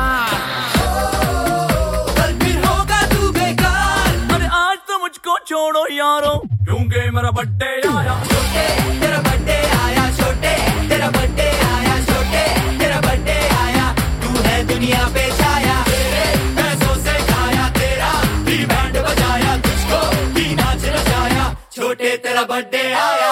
कल फिर होगा तू बेकार। अरे आज तो मुझको छोड़ो यारो, क्योंकि मेरा बर्थडे आया। छोटे तेरा बर्थडे आया, छोटे तेरा बर्थडे आया, छोटे तेरा बर्थडे आया। तू है दुनिया पे छाया, तेरे पैसों से खाया, तेरा भी बैंड बजाया, तुझको भी नाच नचाया। छोटे तेरा बर्थडे आया।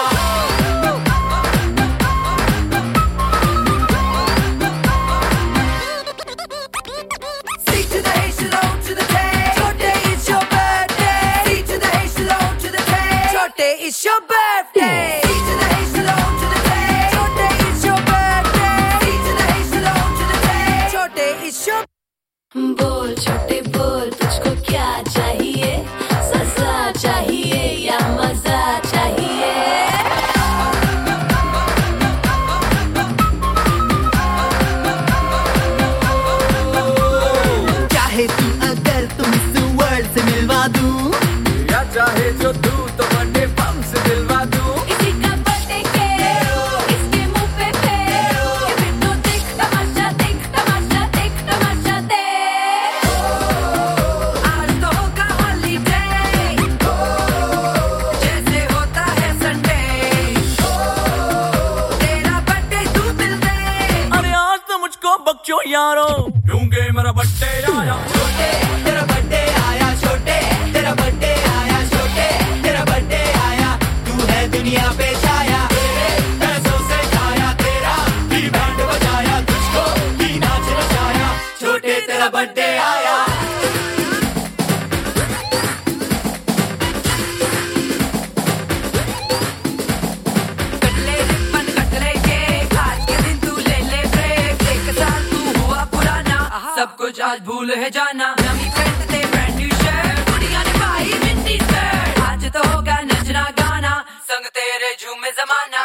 It's your birthday. C to the H to the O to the K. Chote, it's your birthday. C to the H to the O to the K. Chote, it's your. बोल छोटे बोल, तुझको क्या चाहिए? सजा चाहिए या मजा चाहिए? चाहे तू अगर तुम इस वर्ल्ड से मिलवा दूं, या चाहे जो तू तो बर्थडे बम से दिलवा दूं। इसी का बर्थडे केक, इसके मुंह पे फेंक, ये बिट्टू देख तमाशा, देख तमाशा, देख तमाशा देख। आज तो होगा holiday, जैसे होता है Sunday। तेरा birthday तू दिल दे। अरे आज तो मुझको बख्शो यारो, क्योंकि मेरा बर्थडे आया। छोटे तेरा बर्थडे आया, छोटे तेरा बर्थडे आया, छोटे तेरा बर्थडे आया। तू है दुनिया पे छाया, तेरे पैसों से खाया, तेरा भी बैंड बजाया, तुझको भी नाच नचाया। छोटे तेरा बर्थडे आया। कटले रिबन कटले केक, आज के दिन तू ले ले ब्रेक। एक साल तू हुआ पुराना, सब कुछ आज भूल है जाना। नवी पैंट ते ब्रांड न्यू शर्ट, कुड़ियां ने पाई मिनी स्कर्ट। आज तो होगा नचना गाना, संग तेरे झूमे जमाना।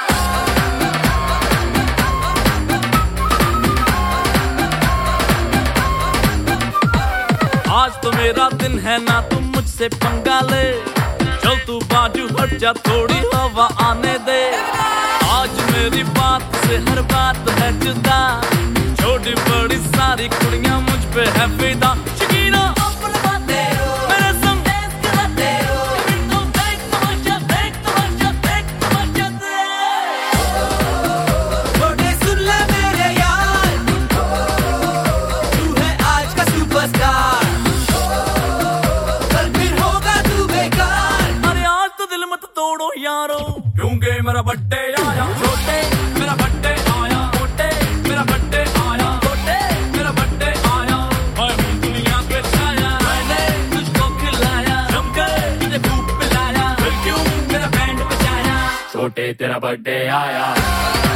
आज तो मेरा दिन है ना, तुम मुझसे पंगा ले। चल तू बाजू हट जा, थोड़ी हवा आने दे। आज मेरी बात से हर बात है जुदा, छोटी बड़ी सारी कुड़ियां मुझ पे है फिदा। शकीरा अपन बातें मेरे संग डांस कराते, बिट्टू देख तमाशा, देख तमाशा, देख तमाशा देख। छोटे सुन ले मेरे यार, तू है आज का सुपरस्टार। कल फिर होगा तू बेकार। अरे आज तो दिल मत तोड़ो यारो, क्योंकि मेरा बर्थडे आया। छोटे मेरा बर्थडे आया, छोटे मेरा बर्थडे आया, छोटे मेरा बर्थडे आया। मैं हूँ दुनिया पे छाया, मैंने तुझको खिलाया, जमकर तुझे खूब पिलाया, फिर क्यों मेरा बैंड बजाया। छोटे तेरा बर्थडे आया।